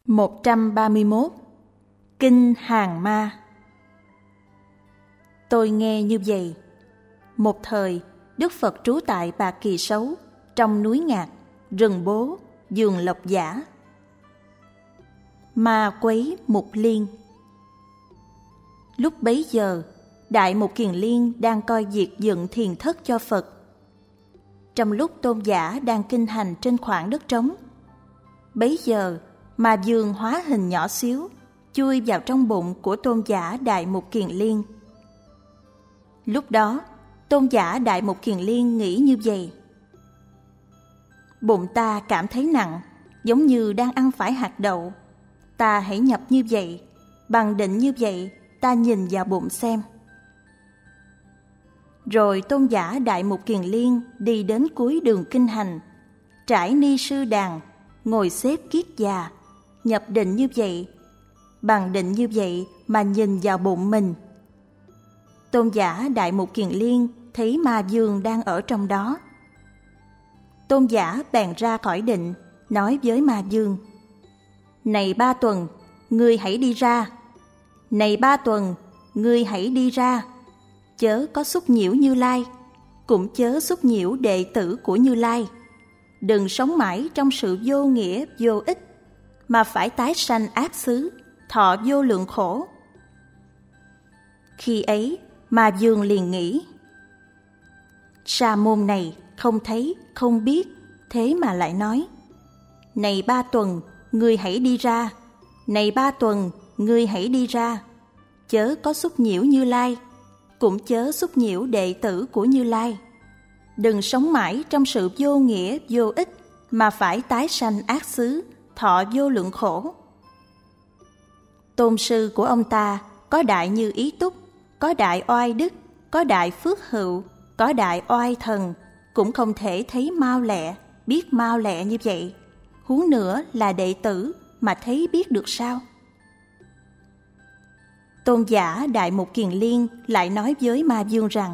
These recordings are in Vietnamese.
131. Kinh Hàng Ma. Tôi nghe như vậy. Một thời, Đức Phật trú tại Bà Kỳ Sấu, trong núi Ngạc, rừng Bố, vườn Lộc Giả. Ma quấy Mục Liên. Lúc bấy giờ, Đại Mục Kiền Liên đang coi việc dựng thiền thất cho Phật. Trong lúc Tôn giả đang kinh hành trên khoảng đất trống, bấy giờ Ma Vương hóa hình nhỏ xíu, chui vào trong bụng của Tôn giả Đại Mục Kiền Liên. Lúc đó, Tôn giả Đại Mục Kiền Liên nghĩ như vậy: bụng ta cảm thấy nặng, giống như đang ăn phải hạt đậu. Ta hãy nhập như vậy, bằng định như vậy, ta nhìn vào bụng xem. Rồi Tôn giả Đại Mục Kiền Liên đi đến cuối đường kinh hành, trải ni sư đàn, ngồi xếp kiết già, nhập định như vậy, bằng định như vậy mà nhìn vào bụng mình. Tôn giả Đại Mục Kiền Liên thấy Ma Vương đang ở trong đó. Tôn giả bèn ra khỏi định, nói với Ma Vương: Này Ba Tuần, ngươi hãy đi ra. Này Ba Tuần, ngươi hãy đi ra. Chớ có xúc nhiễu Như Lai, cũng chớ xúc nhiễu đệ tử của Như Lai. Đừng sống mãi trong sự vô nghĩa vô ích, mà phải tái sanh ác xứ, thọ vô lượng khổ. Khi ấy, Ma Vương liền nghĩ: Sa môn này không thấy, không biết, thế mà lại nói: Này Ba Tuần, ngươi hãy đi ra. Này Ba Tuần, ngươi hãy đi ra. Chớ có xúc nhiễu Như Lai, cũng chớ xúc nhiễu đệ tử của Như Lai. Đừng sống mãi trong sự vô nghĩa vô ích, mà phải tái sanh ác xứ, thọ vô lượng khổ. Tôn sư của ông ta có đại Như Ý Túc, có đại oai đức, có đại phước hữu, có đại oai thần, cũng không thể thấy mau lẹ, biết mau lẹ như vậy. Huống nữa là đệ tử mà thấy biết được sao? Tôn giả Đại Mục Kiền Liên lại nói với Ma Vương rằng: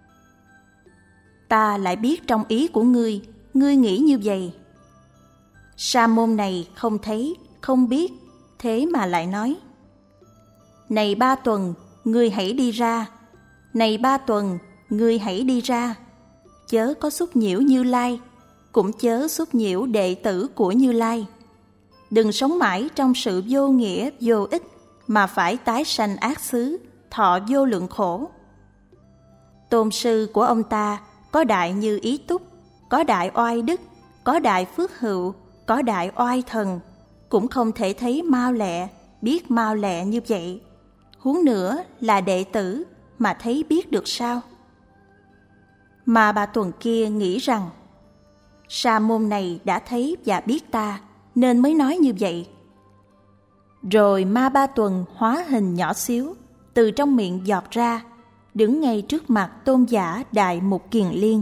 Ta lại biết trong ý của ngươi, ngươi nghĩ như vậy. Sa môn này không thấy, không biết, thế mà lại nói: Này Ba Tuần, ngươi hãy đi ra. Này Ba Tuần, ngươi hãy đi ra. Chớ có xúc nhiễu Như Lai, cũng chớ xúc nhiễu đệ tử của Như Lai. Đừng sống mãi trong sự vô nghĩa vô ích, mà phải tái sanh ác xứ, thọ vô lượng khổ. Tôn sư của ông ta có đại Như Ý Túc, có đại oai đức, có đại phước hữu, có đại oai thần, cũng không thể thấy mau lẹ, biết mau lẹ như vậy. Huống nữa là đệ tử mà thấy biết được sao? Mà Bà Tuần kia nghĩ rằng: Sa môn này đã thấy và biết ta, nên mới nói như vậy. Rồi Ma Ba Tuần hóa hình nhỏ xíu, từ trong miệng giọt ra, đứng ngay trước mặt Tôn giả Đại Mục Kiền Liên.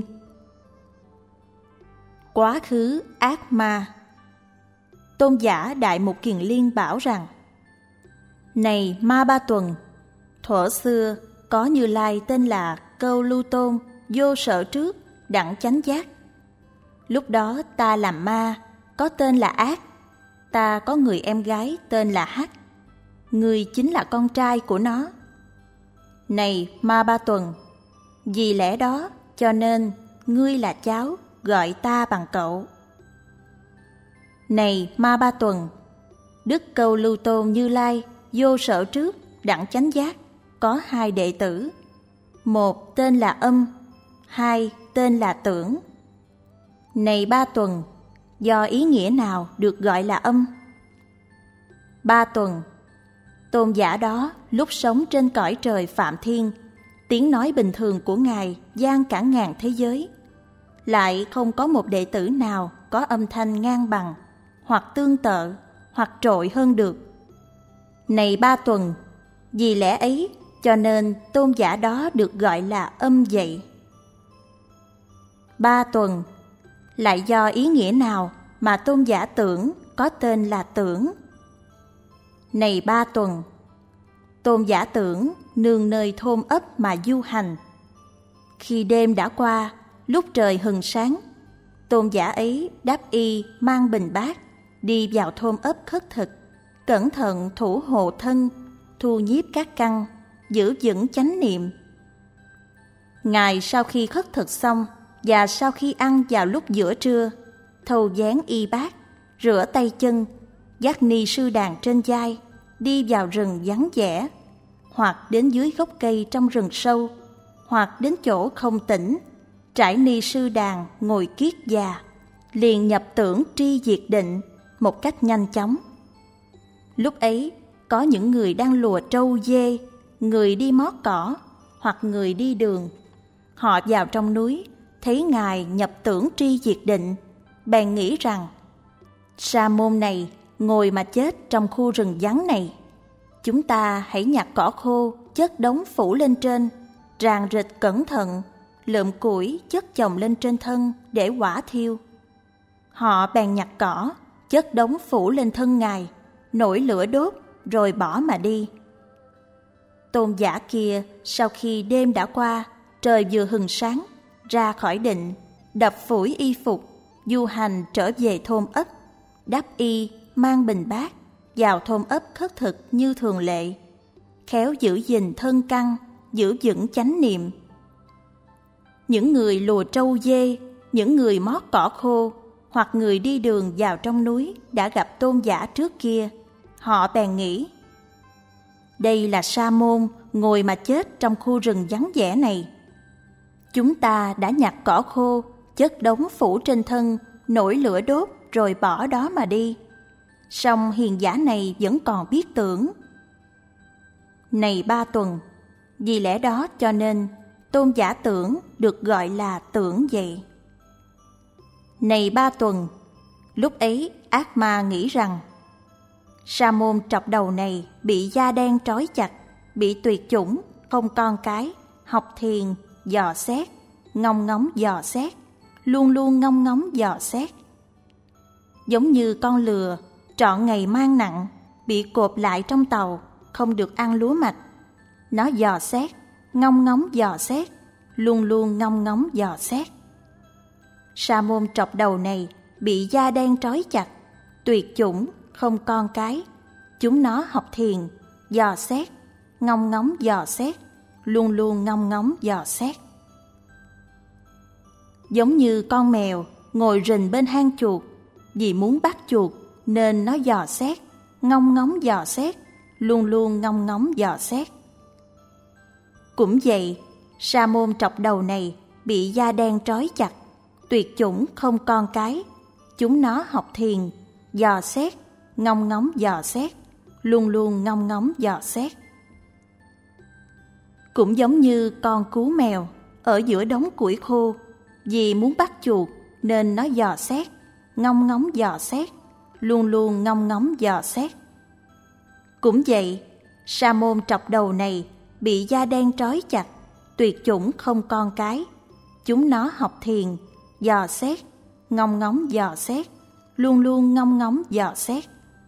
Quá khứ ác ma. Tôn giả Đại Mục Kiền Liên bảo rằng: Này Ma Ba Tuần, thuở xưa có Như Lai tên là Câu Lưu Tôn, vô sở trước, đẳng chánh giác. Lúc đó ta làm ma, có tên là Ác. Ta có người em gái tên là Hắc. Ngươi chính là con trai của nó. Này Ma Ba Tuần, vì lẽ đó cho nên ngươi là cháu, gọi ta bằng cậu. Này Ma Ba Tuần, Đức Câu Lưu Tôn Như Lai vô sở trước, đẳng chánh giác, có hai đệ tử. Một tên là Âm, hai tên là Tưởng. Này Ba Tuần, do ý nghĩa nào được gọi là Âm? Ba Tuần, tôn giả đó lúc sống trên cõi trời Phạm Thiên, tiếng nói bình thường của Ngài vang cả ngàn thế giới. Lại không có một đệ tử nào có âm thanh ngang bằng, hoặc tương tự, hoặc trội hơn được. Này Ba Tuần, vì lẽ ấy cho nên tôn giả đó được gọi là Âm vậy. Ba Tuần, lại do ý nghĩa nào mà tôn giả Tưởng có tên là Tưởng? Này Ba Tuần, tôn giả Tưởng nương nơi thôn ấp mà du hành. Khi đêm đã qua, lúc trời hừng sáng, tôn giả ấy đắp y mang bình bát, đi vào thôn ấp khất thực, cẩn thận thủ hộ thân, thu nhiếp các căn, giữ vững chánh niệm. Ngài sau khi khất thực xong và sau khi ăn vào lúc giữa trưa, thâu vén y bát, rửa tay chân, dắt ni sư đàn trên vai, đi vào rừng vắng vẻ, hoặc đến dưới gốc cây trong rừng sâu, hoặc đến chỗ không tĩnh, trải ni sư đàn ngồi kiết già, liền nhập tưởng tri diệt định một cách nhanh chóng. Lúc ấy, có những người đang lùa trâu dê, người đi mót cỏ, hoặc người đi đường. Họ vào trong núi, thấy Ngài nhập tưởng tri diệt định, bèn nghĩ rằng: Sa môn này ngồi mà chết trong khu rừng vắng này. Chúng ta hãy nhặt cỏ khô, chất đống phủ lên trên, ràng rịch cẩn thận, lượm củi chất chồng lên trên thân để hỏa thiêu. Họ bèn nhặt cỏ, chất đống phủ lên thân Ngài, nổi lửa đốt, rồi bỏ mà đi. Tôn giả kia sau khi đêm đã qua, trời vừa hừng sáng, ra khỏi định, đập phủi y phục, du hành trở về thôn ấp, đắp y, mang bình bát, vào thôn ấp khất thực như thường lệ, khéo giữ gìn thân căn, giữ vững chánh niệm. Những người lùa trâu dê, những người mót cỏ khô, hoặc người đi đường vào trong núi đã gặp tôn giả trước kia, họ bèn nghĩ: đây là sa môn ngồi mà chết trong khu rừng vắng vẻ này. Chúng ta đã nhặt cỏ khô, chất đống phủ trên thân, nổi lửa đốt, rồi bỏ đó mà đi. Song hiền giả này vẫn còn biết tưởng. Này Ba Tuần, vì lẽ đó cho nên tôn giả tưởng được gọi là tưởng vậy. Này Ba Tuần, lúc ấy ác ma nghĩ rằng sa môn trọc đầu này bị da đen trói chặt, bị tuyệt chủng, không con cái, học thiền, dò xét, ngông ngóng dò xét, luôn luôn ngông ngóng dò xét. Giống như con lừa trọn ngày mang nặng, bị cột lại trong tàu, không được ăn lúa mạch. Nó dò xét, ngông ngóng dò xét, luôn luôn ngông ngóng dò xét. Sa môn trọc đầu này bị da đen trói chặt, tuyệt chủng, không con cái. Chúng nó học thiền, dò xét, ngông ngóng dò xét, luôn luôn ngông ngóng dò xét. Giống như con mèo ngồi rình bên hang chuột, vì muốn bắt chuột nên nó dò xét, ngông ngóng dò xét, luôn luôn ngông ngóng dò xét. Cũng vậy, sa môn trọc đầu này bị da đen trói chặt, tuyệt chủng không con cái. Chúng nó học thiền, dò xét, ngông ngóng dò xét, luôn luôn ngông ngóng dò xét. Cũng giống như con cú mèo ở giữa đống củi khô, vì muốn bắt chuột nên nó dò xét, ngông ngóng dò xét, luôn luôn ngông ngóng dò xét. Cũng vậy, sa môn trọc đầu này bị da đen trói chặt, tuyệt chủng không con cái. Chúng nó học thiền, dò xét, ngông ngóng dò xét, luôn luôn ngông ngóng dò xét.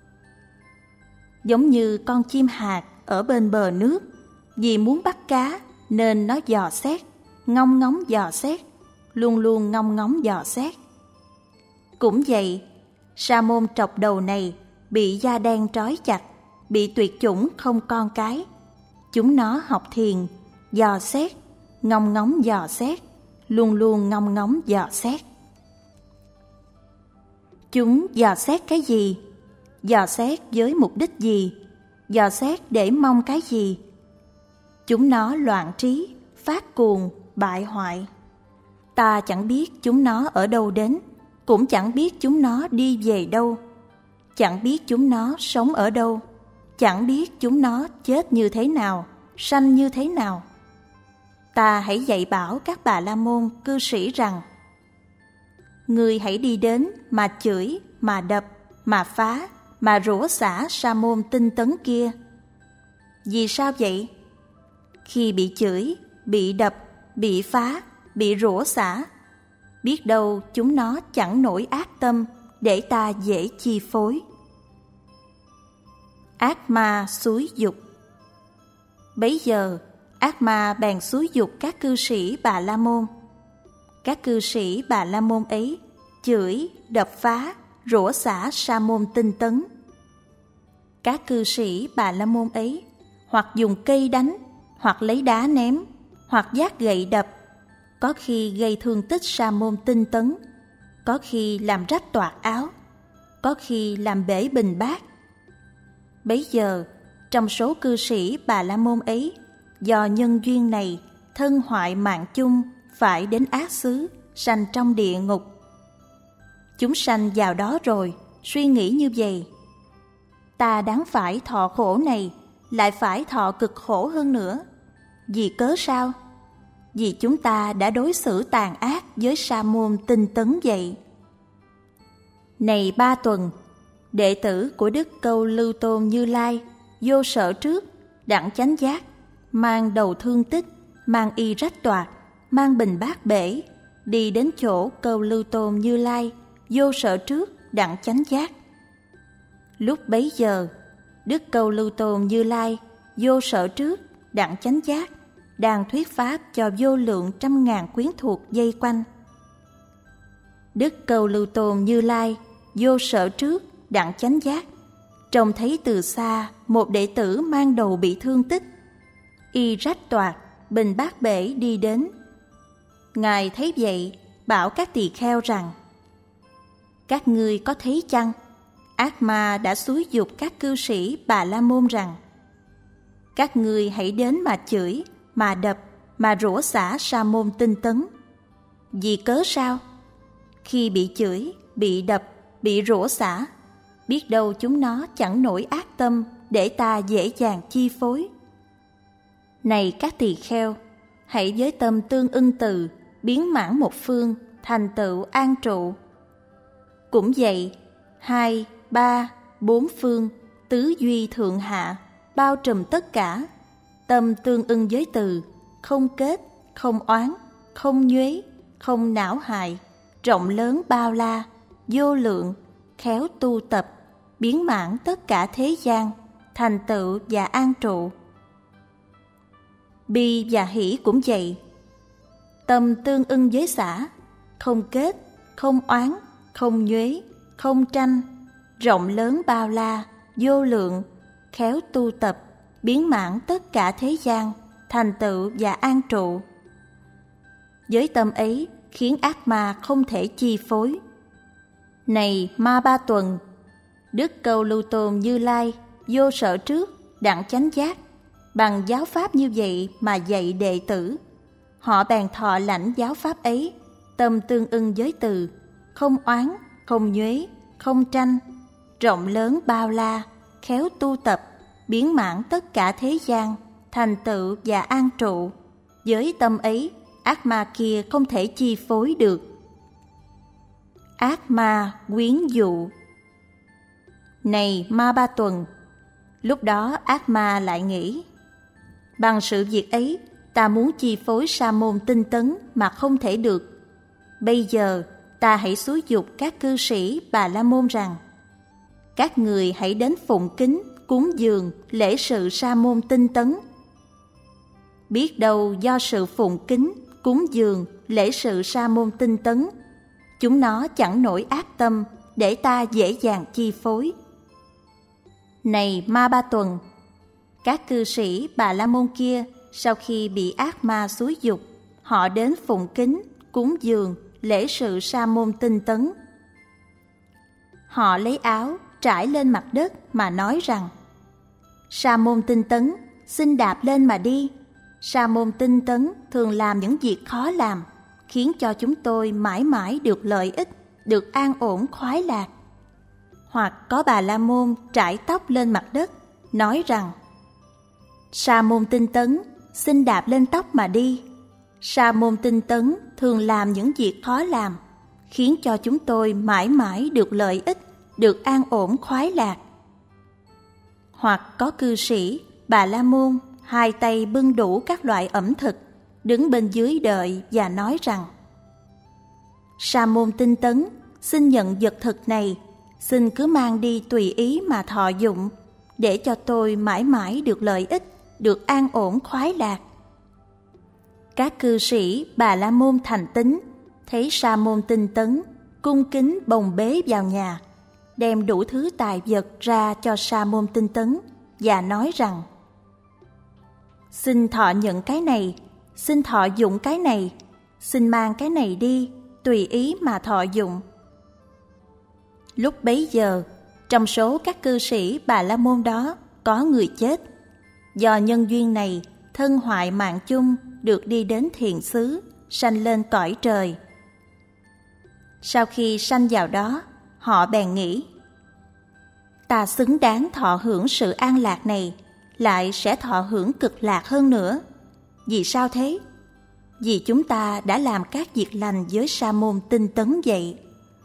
Giống như con chim hạt ở bên bờ nước, vì muốn bắt cá nên nó dò xét, ngông ngóng dò xét, luôn luôn ngông ngóng dò xét. Cũng vậy, sa môn trọc đầu này bị da đen trói chặt, bị tuyệt chủng không con cái. Chúng nó học thiền, dò xét, ngông ngóng dò xét, luôn luôn ngông ngóng dò xét. Chúng dò xét cái gì? Dò xét với mục đích gì? Dò xét để mong cái gì? Chúng nó loạn trí, phát cuồng, bại hoại. Ta chẳng biết chúng nó ở đâu đến, cũng chẳng biết chúng nó đi về đâu, chẳng biết chúng nó sống ở đâu, chẳng biết chúng nó chết như thế nào, sanh như thế nào. Ta hãy dạy bảo các Bà La Môn cư sĩ rằng: ngươi hãy đi đến mà chửi, mà đập, mà phá, mà rủa xả sa môn tinh tấn kia. Vì sao vậy? Khi bị chửi, bị đập, bị phá, bị rủa xả, biết đâu chúng nó chẳng nổi ác tâm để ta dễ chi phối. Ác ma xúi dục. Bấy giờ ác ma bèn xúi dục các cư sĩ Bà La Môn. Các cư sĩ Bà La Môn ấy chửi, đập phá, rủa xả sa môn tinh tấn. Các cư sĩ Bà La Môn ấy hoặc dùng cây đánh, hoặc lấy đá ném, hoặc vác gậy đập, có khi gây thương tích Sa môn Tinh Tấn, có khi làm rách toạc áo, có khi làm bể bình bát. Bấy giờ, trong số cư sĩ Bà La Môn ấy, do nhân duyên này, thân hoại mạng chung, phải đến ác xứ, sanh trong địa ngục. Chúng sanh vào đó rồi, suy nghĩ như vậy: ta đáng phải thọ khổ này, lại phải thọ cực khổ hơn nữa. Vì cớ sao? Vì chúng ta đã đối xử tàn ác với Sa môn Tinh Tấn vậy. Này Ba Tuần, đệ tử của Đức Câu Lưu Tôn Như Lai vô sở trước, đặng chánh giác, mang đầu thương tích, mang y rách toạc, mang bình bát bể, đi đến chỗ Câu Lưu Tôn Như Lai vô sở trước, đặng chánh giác. Lúc bấy giờ, Đức Câu Lưu Tôn Như Lai vô sở trước, đặng chánh giác, đang thuyết pháp cho vô lượng trăm ngàn quyến thuộc vây quanh. Đức Câu Lưu Tôn Như Lai vô sở trước, đặng chánh giác, trông thấy từ xa một đệ tử mang đầu bị thương tích, y rách toạc, bình bát bể đi đến. Ngài thấy vậy, bảo các tỳ kheo rằng: các ngươi có thấy chăng, ác ma đã xúi giục các cư sĩ Bà La Môn rằng: các ngươi hãy đến mà chửi, mà đập, mà rủa xả Sa môn Tinh Tấn. Vì cớ sao? Khi bị chửi, bị đập, bị rủa xả, biết đâu chúng nó chẳng nổi ác tâm để ta dễ dàng chi phối. Này các tỳ kheo, hãy với tâm tương ưng từ, biến mãn một phương, thành tựu an trụ. Cũng vậy, 2, 3, 4 phương, tứ duy thượng hạ, bao trùm tất cả, tâm tương ưng với từ, không kết, không oán, không nhuế, không não hại, rộng lớn bao la, vô lượng, khéo tu tập, biến mãn tất cả thế gian, thành tựu và an trụ. Bi và hỷ cũng vậy, tâm tương ưng với xã, không kết, không oán, không nhuế, không tranh, rộng lớn bao la, vô lượng, khéo tu tập, biến mãn tất cả thế gian, thành tựu và an trụ. Với tâm ấy khiến ác ma không thể chi phối. Này Ma Ba Tuần, Đức Câu Lưu Tôn Như Lai vô sở trước, đặng chánh giác, bằng giáo pháp như vậy mà dạy đệ tử. Họ bèn thọ lãnh giáo pháp ấy, tâm tương ưng với từ, không oán, không nhuế, không tranh, rộng lớn bao la, khéo tu tập, biến mãn tất cả thế gian, thành tựu và an trụ. Với tâm ấy, ác ma kia không thể chi phối được. Ác ma quyến dụ. Này Ma Ba Tuần, lúc đó ác ma lại nghĩ: bằng sự việc ấy, ta muốn chi phối Sa môn Tinh Tấn mà không thể được. Bây giờ ta hãy xúi giục các cư sĩ Bà La Môn rằng: các người hãy đến phụng kính, cúng dường, lễ sự Sa môn Tinh Tấn. Biết đâu do sự phụng kính, cúng dường, lễ sự Sa môn Tinh Tấn, chúng nó chẳng nổi ác tâm để ta dễ dàng chi phối. Này Ma Ba Tuần, các cư sĩ Bà La Môn kia sau khi bị ác ma xúi giục, họ đến phụng kính, cúng dường, lễ sự Sa môn Tinh Tấn. Họ lấy áo trải lên mặt đất mà nói rằng: Sa môn Tinh Tấn, xin đạp lên mà đi. Sa môn Tinh Tấn thường làm những việc khó làm, khiến cho chúng tôi mãi mãi được lợi ích, được an ổn khoái lạc. Hoặc có Bà La Môn trải tóc lên mặt đất, nói rằng: Sa môn Tinh Tấn, xin đạp lên tóc mà đi. Sa môn Tinh Tấn thường làm những việc khó làm, khiến cho chúng tôi mãi mãi được lợi ích, được an ổn khoái lạc. Hoặc có cư sĩ Bà La Môn hai tay bưng đủ các loại ẩm thực, đứng bên dưới đợi và nói rằng: Sa môn Tinh Tấn, xin nhận vật thực này, xin cứ mang đi tùy ý mà thọ dụng, để cho tôi mãi mãi được lợi ích, được an ổn khoái lạc. Các cư sĩ Bà La Môn thành tín, thấy Sa môn Tinh Tấn cung kính bồng bế vào nhà, đem đủ thứ tài vật ra cho Sa môn Tinh Tấn và nói rằng: xin thọ nhận cái này, xin thọ dụng cái này, xin mang cái này đi, tùy ý mà thọ dụng. Lúc bấy giờ, trong số các cư sĩ Bà La Môn đó có người chết. Do nhân duyên này, thân hoại mạng chung được đi đến thiện xứ, sanh lên cõi trời. Sau khi sanh vào đó, họ bèn nghĩ: ta xứng đáng thọ hưởng sự an lạc này, lại sẽ thọ hưởng cực lạc hơn nữa. Vì sao thế? Vì chúng ta đã làm các việc lành với Sa môn Tinh Tấn vậy.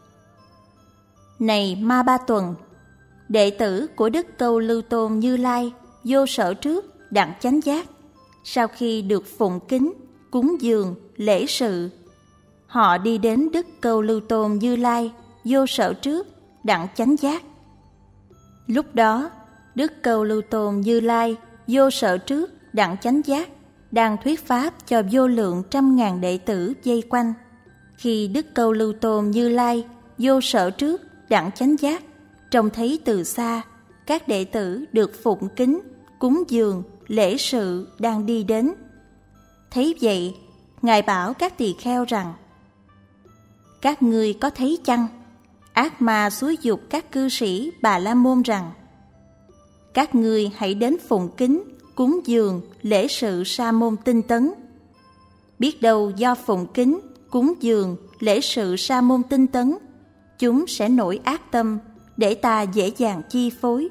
Này Ma Ba Tuần, đệ tử của Đức Câu Lưu Tôn Như Lai vô sở trước đặng chánh giác, sau khi được phụng kính, cúng dường, lễ sự, họ đi đến Đức Câu Lưu Tôn Như Lai vô sở trước đặng chánh giác. Lúc đó, Đức Câu Lưu Tôn Như Lai vô sở trước đặng chánh giác đang thuyết pháp cho vô lượng trăm ngàn đệ tử vây quanh. Khi Đức Câu Lưu Tôn Như Lai vô sở trước đặng chánh giác trông thấy từ xa các đệ tử được phụng kính, cúng dường, lễ sự đang đi đến. Thấy vậy, Ngài bảo các tỳ kheo rằng: các ngươi có thấy chăng? Ác ma xúi giục các cư sĩ Bà La Môn rằng: các ngươi hãy đến phụng kính, cúng dường, lễ sự Sa môn Tinh Tấn. Biết đâu do phụng kính, cúng dường, lễ sự Sa môn Tinh Tấn, chúng sẽ nổi ác tâm để ta dễ dàng chi phối.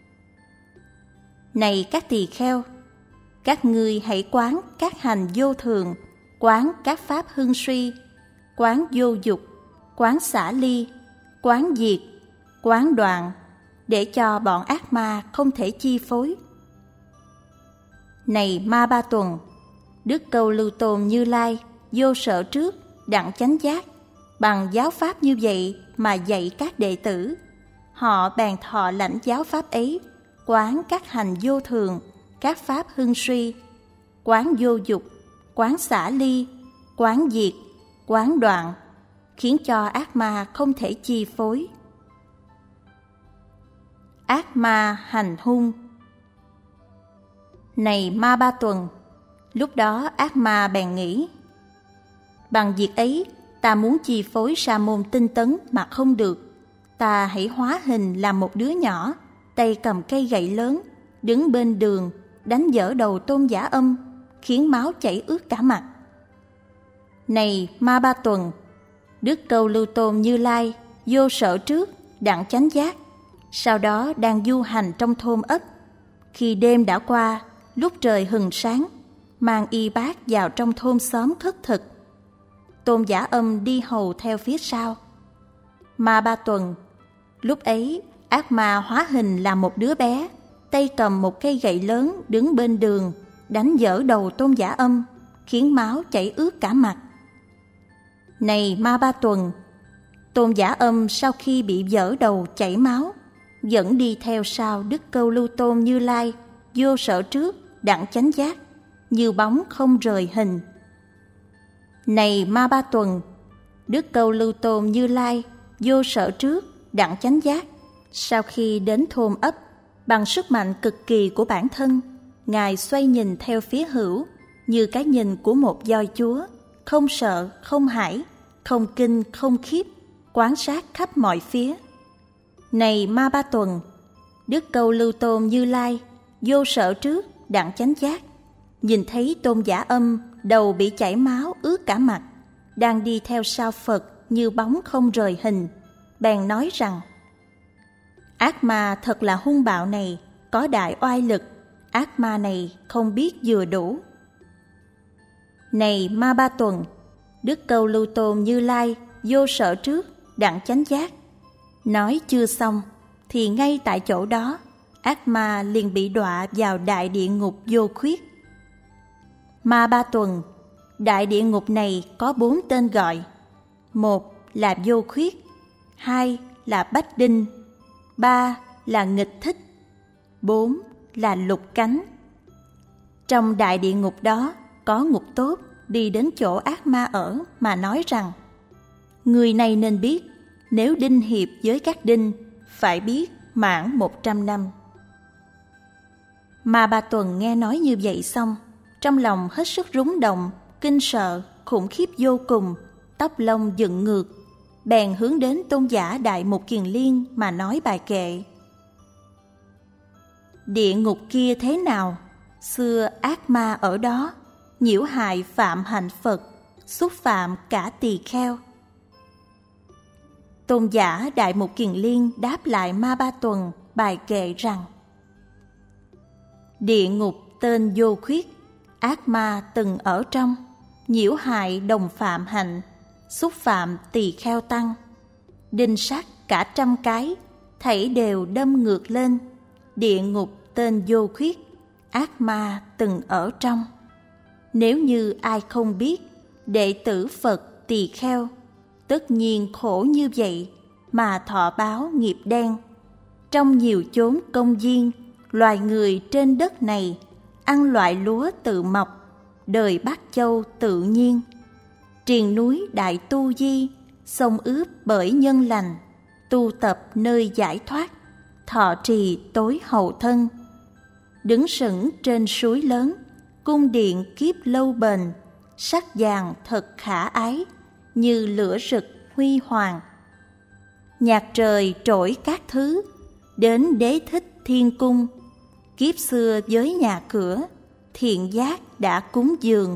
Này các tỳ kheo, các ngươi hãy quán các hành vô thường, quán các pháp hưng suy, quán vô dục, quán xả ly, quán diệt, quán đoạn, để cho bọn ác ma không thể chi phối. Này Ma Ba Tuần, Đức Câu Lưu Tôn Như Lai vô sở trước đặng chánh giác bằng giáo pháp như vậy mà dạy các đệ tử. Họ bèn thọ lãnh giáo pháp ấy, quán các hành vô thường, các pháp hưng suy, quán vô dục, quán xả ly, quán diệt, quán đoạn, khiến cho ác ma không thể chi phối. Ác ma hành hung. Này Ma Ba Tuần, lúc đó ác ma bèn nghĩ: bằng việc ấy, ta muốn chi phối Sa môn Tinh Tấn mà không được. Ta hãy hóa hình làm một đứa nhỏ, tay cầm cây gậy lớn, đứng bên đường, đánh vỡ đầu Tôn Giả Âm, khiến máu chảy ướt cả mặt. Này Ma Ba Tuần, Đức Câu Lưu Tôn Như Lai vô sở trước đặng chánh giác, sau đó đang du hành trong thôn ấp. Khi đêm đã qua, lúc trời hừng sáng, mang y bát vào trong thôn xóm khất thực. Tôn Giả Âm đi hầu theo phía sau. Ma Ba Tuần, lúc ấy ác ma hóa hình làm một đứa bé, tay cầm một cây gậy lớn, đứng bên đường, đánh vỡ đầu Tôn Giả Âm, khiến máu chảy ướt cả mặt. Này Ma Ba Tuần, Tôn Giả Âm sau khi bị vỡ đầu chảy máu, vẫn đi theo sau Đức Câu Lưu Tôn Như Lai vô sở trước đặng chánh giác, như bóng không rời hình. Này Ma Ba Tuần, Đức Câu Lưu Tôn Như Lai vô sở trước đặng chánh giác, sau khi đến thôn ấp, bằng sức mạnh cực kỳ của bản thân, Ngài xoay nhìn theo phía hữu như cái nhìn của một voi chúa, không sợ, không hãi, không kinh, không khiếp, quan sát khắp mọi phía. Này Ma Ba Tuần, Đức Câu Lưu Tôn Như Lai vô sở trước đặng chánh giác, nhìn thấy Tôn Giả Âm đầu bị chảy máu ướt cả mặt, đang đi theo sau Phật như bóng không rời hình, bèn nói rằng: ác ma thật là hung bạo này, có đại oai lực, ác ma này không biết vừa đủ. Này Ma Ba Tuần, Đức Câu Lưu Tôn Như Lai vô sở trước đặng chánh giác. Nói chưa xong thì ngay tại chỗ đó, ác ma liền bị đọa vào đại địa ngục vô khuyết. Ma Ba Tuần, đại địa ngục này có 4 tên gọi. 1 là vô khuyết, 2 là bách đinh, 3 là nghịch thích, 4 là lục cánh. Trong đại địa ngục đó có ngục tốt đi đến chỗ ác ma ở mà nói rằng: người này nên biết, nếu đinh hiệp với các đinh, phải biết mãn 100 năm. Ma Ba Tuần nghe nói như vậy xong, trong lòng hết sức rúng động, kinh sợ, khủng khiếp vô cùng, tóc lông dựng ngược, bèn hướng đến tôn giả Đại Mục Kiền Liên mà nói bài kệ. Địa ngục kia thế nào? Xưa ác ma ở đó, nhiễu hại phạm hạnh Phật, xúc phạm cả tỳ kheo. Tôn giả Đại Mục Kiền Liên đáp lại Ma Ba Tuần bài kệ rằng: địa ngục tên vô khuyết, ác ma từng ở trong, nhiễu hại đồng phạm hạnh, xúc phạm tỳ kheo tăng. Đinh sắt cả 100 cái, thảy đều đâm ngược lên. Địa ngục tên vô khuyết, ác ma từng ở trong. Nếu như ai không biết, đệ tử Phật tỳ kheo, tất nhiên khổ như vậy mà thọ báo nghiệp đen. Trong nhiều chốn công viên, loài người trên đất này ăn loại lúa tự mọc, đời Bắc Châu tự nhiên. Triền núi Đại Tu Di, sông ướp bởi nhân lành, tu tập nơi giải thoát, thọ trì tối hậu thân. Đứng sững trên suối lớn, cung điện kiếp lâu bền, sắc vàng thật khả ái, như lửa rực huy hoàng. Nhạc trời trỗi các thứ, đến Đế Thích Thiên Cung. Kiếp xưa với nhà cửa, thiện giác đã cúng dường.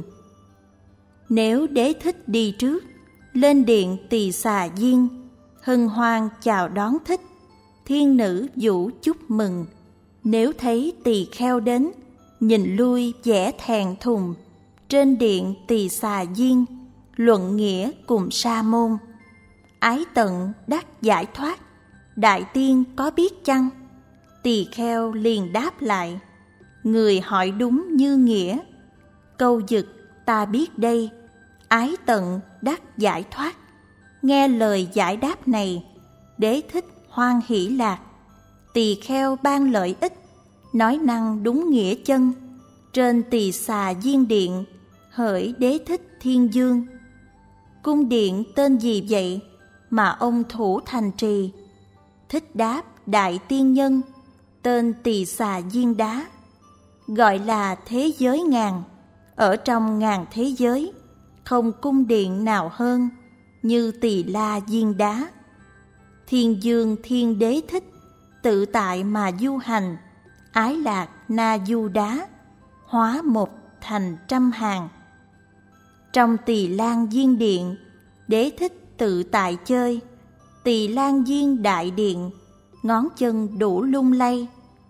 Nếu Đế Thích đi trước, lên điện Tỳ Xà Diên, hân hoan chào đón Thích, thiên nữ vũ chúc mừng. Nếu thấy tỳ kheo đến, nhìn lui vẻ thẹn thùng, trên điện Tỳ Xà Diên, luận nghĩa cùng sa môn. Ái tận đắc giải thoát, đại tiên có biết chăng? Tỳ kheo liền đáp lại: người hỏi đúng như nghĩa. Câu dực ta biết đây, ái tận đắc giải thoát. Nghe lời giải đáp này, Đế Thích hoan hỷ lạc. Tỳ kheo ban lợi ích, nói năng đúng nghĩa chân. Trên Tỳ Xà Diên điện, hỡi Đế Thích Thiên Dương. Cung điện tên gì vậy mà ông thủ thành trì? Thích đáp: đại tiên nhân, tên Tỳ Xà Diên Đá. Gọi là thế giới ngàn, ở trong ngàn thế giới, không cung điện nào hơn như Tỳ La Diên Đá. Thiên Dương Thiên Đế Thích, tự tại mà du hành, ái lạc na du đá, hóa một thành 100 hàng. Trong Tỳ Lan Diên điện, Đế Thích tự tại chơi. Tỳ Lan Diên đại điện, ngón chân đủ lung lay.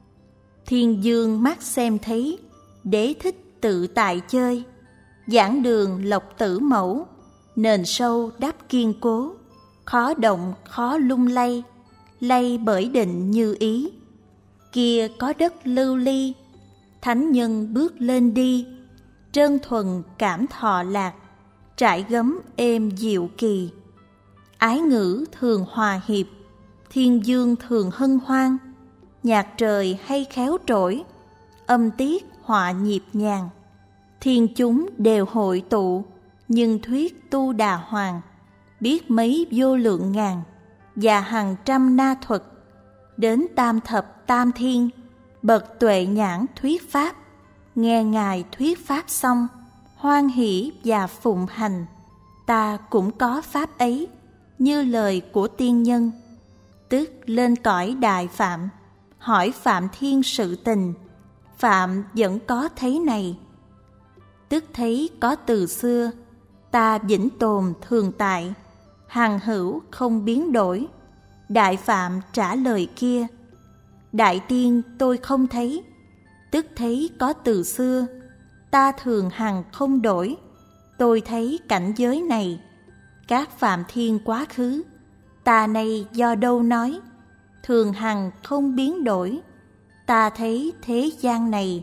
Thiên Dương mắt xem thấy, Đế Thích tự tại chơi. Giảng đường Lộc Tử Mẫu, nền sâu đắp kiên cố, khó động khó lung lay, lay bởi định như ý. Kia có đất lưu ly, thánh nhân bước lên đi, trơn thuần cảm thọ lạc, trải gấm êm dịu kỳ. Ái ngữ thường hòa hiệp, thiên dương thường hân hoan, nhạc trời hay khéo trỗi, âm tiết họa nhịp nhàng. Thiên chúng đều hội tụ, nhưng thuyết tu đà hoàng, biết mấy vô lượng ngàn, và hàng trăm na thuật. Đến tam thập tam thiên, bậc tuệ nhãn thuyết pháp, nghe Ngài thuyết pháp xong, hoan hỷ và phụng hành. Ta cũng có pháp ấy, như lời của tiên nhân. Tức lên cõi đại Phạm, hỏi Phạm Thiên sự tình, Phạm vẫn có thấy này. Tức thấy có từ xưa, ta vĩnh tồn thường tại, hằng hữu không biến đổi. Đại Phạm trả lời kia: đại tiên tôi không thấy. Tức thấy có từ xưa, ta thường hằng không đổi. Tôi thấy cảnh giới này, các Phạm Thiên quá khứ, ta nay do đâu nói, thường hằng không biến đổi. Ta thấy thế gian này,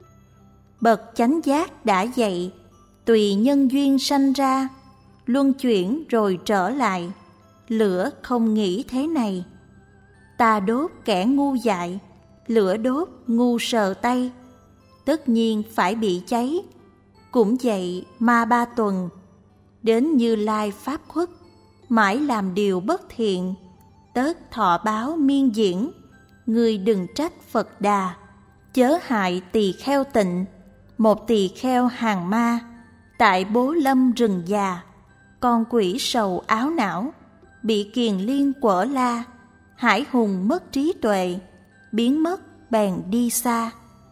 bậc chánh giác đã dạy, tùy nhân duyên sanh ra, luân chuyển rồi trở lại, lửa không nghĩ thế này. Ta đốt kẻ ngu dại, lửa đốt ngu sờ tay, tất nhiên phải bị cháy. Cũng vậy Ma Ba Tuần, đến Như Lai Pháp khuất, mãi làm điều bất thiện, tớt thọ báo miên diễn, ngươi đừng trách Phật Đà. Chớ hại tỳ kheo tịnh, một tỳ kheo hàng ma, tại Bố Lâm rừng già, con quỷ sầu áo não, bị kiền liên quở la, hải hùng mất trí tuệ, biến mất bèn đi xa.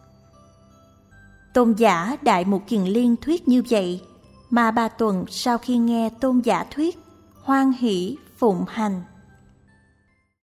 Tôn giả Đại Mục Kiền Liên thuyết như vậy, mà Ba Tuần sau khi nghe tôn giả thuyết, hoan hỷ phụng hành.